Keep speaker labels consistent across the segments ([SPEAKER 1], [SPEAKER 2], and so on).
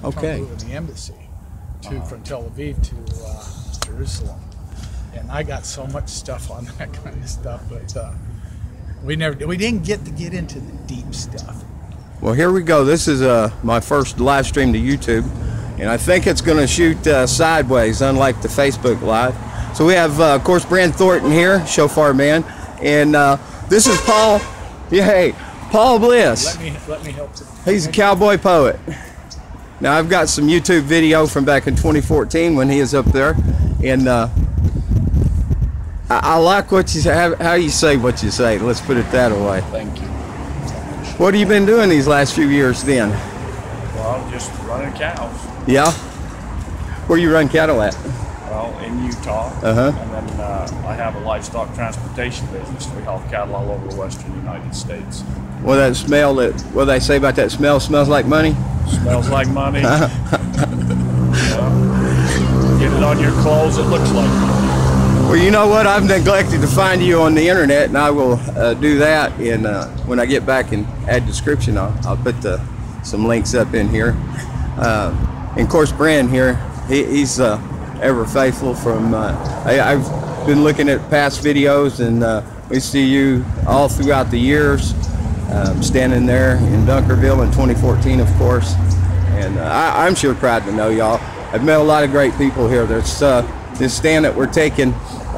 [SPEAKER 1] Okay.
[SPEAKER 2] from moving the embassy from Tel Aviv to Jerusalem. And I got so much stuff on that kind of stuff, but we didn't get into the deep stuff.
[SPEAKER 1] Well, here we go. This is my first live stream to YouTube, and I think it's going to shoot sideways, unlike the Facebook Live. So we have, of course, Brand Thornton here, Shofar Man, and this is Paul. Yeah, hey, Paul Bliss.
[SPEAKER 2] Let me help you.
[SPEAKER 1] He's a cowboy poet. Now, I've got some YouTube video from back in 2014 when he was up there, and I like what you say, how you say what you say. Let's put it that way.
[SPEAKER 3] Thank you.
[SPEAKER 1] What have you been doing these last few years then?
[SPEAKER 3] Well, just running cows.
[SPEAKER 1] Yeah? Where you run cattle at?
[SPEAKER 3] Well, in Utah.
[SPEAKER 1] Uh-huh.
[SPEAKER 3] And then I have a livestock transportation business. We haul cattle all over the western United States.
[SPEAKER 1] Well, that smell, what they say about that smell, smells like money?
[SPEAKER 3] Smells like money. Yeah. Get it on your clothes, it looks like money.
[SPEAKER 1] Well, you know what? I've neglected to find you on the internet, and I will do that. And when I get back and add description, I'll put some links up in here. And of course, Brand here, he's ever faithful. From I've been looking at past videos, and we see you all throughout the years, standing there in Dunkerville in 2014, of course. And I'm sure proud to know y'all. I've met a lot of great people here. There's this stand that we're taking.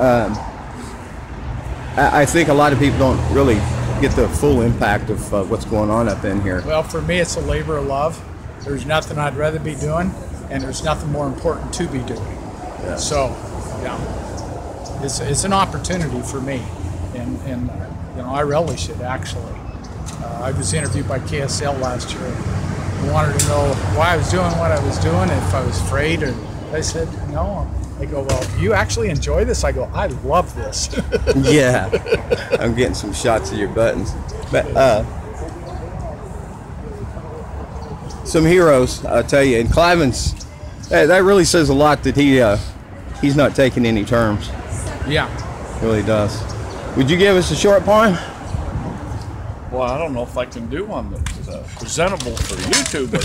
[SPEAKER 1] I think a lot of people don't really get the full impact of what's going on up in here.
[SPEAKER 2] Well, for me, it's a labor of love. There's nothing I'd rather be doing, and there's nothing more important to be doing. Yeah. So, yeah, it's an opportunity for me, and you know, I relish it, actually. I was interviewed by KSL last year. They wanted to know why I was doing what I was doing, if I was afraid, or I said, no. They go, well, you actually enjoy this? I go, I love this.
[SPEAKER 1] Yeah, I'm getting some shots of your buttons. But some heroes, I'll tell you. And Cliven's, that really says a lot that he's not taking any terms.
[SPEAKER 2] Yeah.
[SPEAKER 1] It really does. Would you give us a short poem?
[SPEAKER 3] Well, I don't know if I can do one that's presentable for YouTube.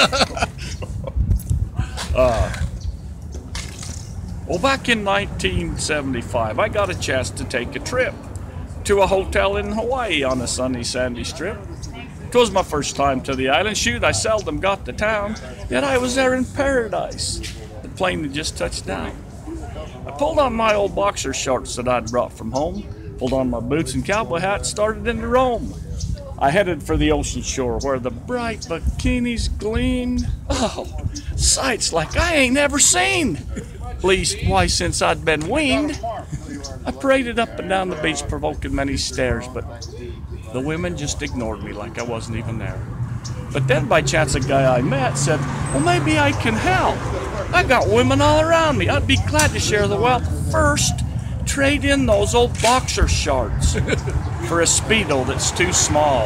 [SPEAKER 3] Well, back in 1975, I got a chance to take a trip to a hotel in Hawaii on a sunny, sandy strip. It was my first time to the island. Shoot, I seldom got to town, yet I was there in paradise. The plane had just touched down. I pulled on my old boxer shorts that I'd brought from home, pulled on my boots and cowboy hat, started into Rome. I headed for the ocean shore where the bright bikinis gleamed. Oh, sights like I ain't never seen. Least, why, since I'd been weaned. I paraded up and down the beach, provoking many stares, but the women just ignored me like I wasn't even there. But then by chance a guy I met said, well, maybe I can help. I got women all around me. I'd be glad to share the wealth. First, trade in those old boxer shorts for a Speedo that's too small.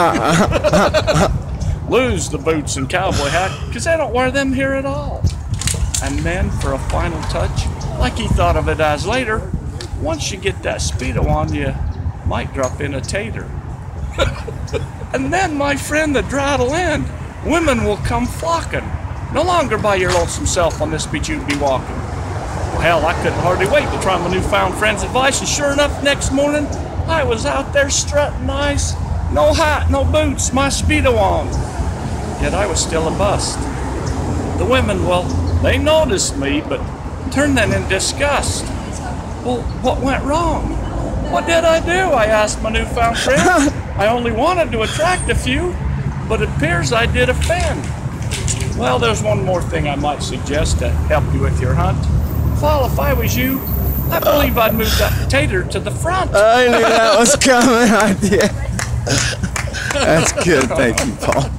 [SPEAKER 3] Lose the boots and cowboy hat, because I don't wear them here at all. And then, for a final touch, like he thought of it as later, once you get that Speedo on, you might drop in a tater. And then, my friend, the drought'll end. Women will come flocking. No longer by your lonesome self on this beach you'd be walking. Well, hell, I couldn't hardly wait to try my newfound friend's advice, and sure enough, next morning, I was out there strutting nice. No hat, no boots, my Speedo on. Yet I was still a bust. The women, well, they noticed me, but turned then in disgust. Well, what went wrong? What did I do? I asked my newfound friend. I only wanted to attract a few, but it appears I did offend. Well, there's one more thing I might suggest to help you with your hunt. Paul, if I was you, I believe I'd move that tater to the front.
[SPEAKER 1] I knew that was coming. I did. That's good. Thank you, Paul.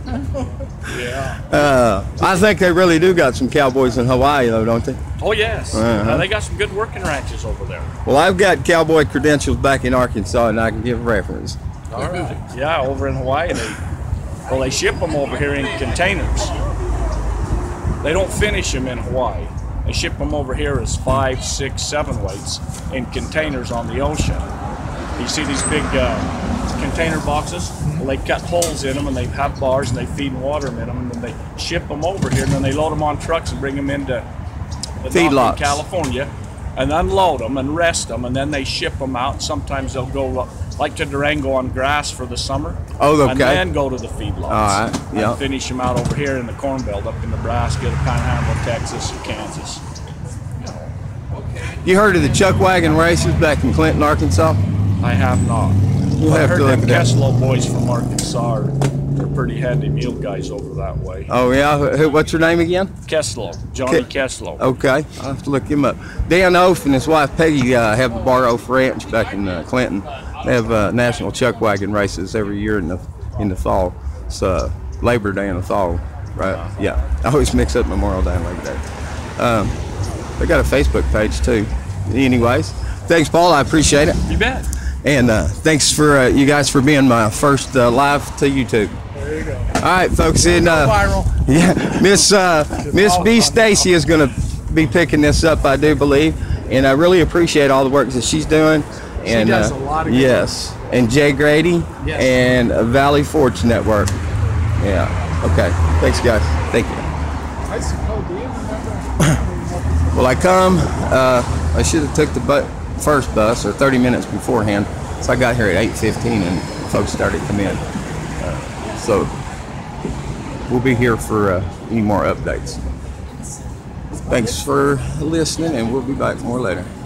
[SPEAKER 3] Yeah.
[SPEAKER 1] I think they really do got some cowboys in Hawaii, though, don't they?
[SPEAKER 3] Oh, yes.
[SPEAKER 1] Uh-huh.
[SPEAKER 3] They got some good working ranches over there.
[SPEAKER 1] Well, I've got cowboy credentials back in Arkansas, and I can give reference.
[SPEAKER 3] All right. Yeah, over in Hawaii, they ship them over here in containers. They don't finish them in Hawaii. They ship them over here as 5, 6, 7 weights in containers on the ocean. You see these big container boxes. Well, they cut holes in them, and they have bars, and they feed water in them, and then they ship them over here, and then they load them on trucks and bring them into the dock in California, and unload them and rest them, and then they ship them out. Sometimes they'll go like to Durango on grass for the summer.
[SPEAKER 1] Oh, okay.
[SPEAKER 3] And then go to the feedlots.
[SPEAKER 1] All right. Yeah.
[SPEAKER 3] And finish them out over here in the Corn Belt, up in Nebraska, the Panhandle, Texas, and Kansas.
[SPEAKER 1] You heard of the Chuck Wagon races back in Clinton, Arkansas?
[SPEAKER 3] I have not.
[SPEAKER 1] We'll
[SPEAKER 3] I
[SPEAKER 1] have
[SPEAKER 3] heard
[SPEAKER 1] to look
[SPEAKER 3] them
[SPEAKER 1] at that.
[SPEAKER 3] Kesslow boys from Arkansas they're pretty handy mule guys over that way.
[SPEAKER 1] Oh yeah. What's your name again?
[SPEAKER 3] Kesslow, Johnny Kesslow.
[SPEAKER 1] Okay, I'll have to look him up. Dan Oaf and his wife Peggy have the Bar Oaf Ranch back in Clinton. They have national chuck wagon races every year in the fall. It's Labor Day in the fall, right? Yeah, I always mix up Memorial Day and Labor Day. They got a Facebook page too. Anyways, thanks, Paul. I appreciate it.
[SPEAKER 3] You bet.
[SPEAKER 1] And thanks for you guys for being my first live to YouTube.
[SPEAKER 2] There you go.
[SPEAKER 1] All right, folks. In
[SPEAKER 2] Viral.
[SPEAKER 1] yeah, Miss B. Stacy is going to be picking this up, I do believe, and I really appreciate all the work that she's doing. And
[SPEAKER 2] She does a lot of good
[SPEAKER 1] yes, and Jay Grady
[SPEAKER 2] Yes.
[SPEAKER 1] and Valley Forge Network. Yeah. Okay. Thanks, guys. Thank you.
[SPEAKER 2] I suppose, do you remember?
[SPEAKER 1] Well, I should have took the first bus or 30 minutes beforehand, so I got here at 8:15 and folks started coming in. So we'll be here for any more updates. Thanks for listening, and we'll be back more later.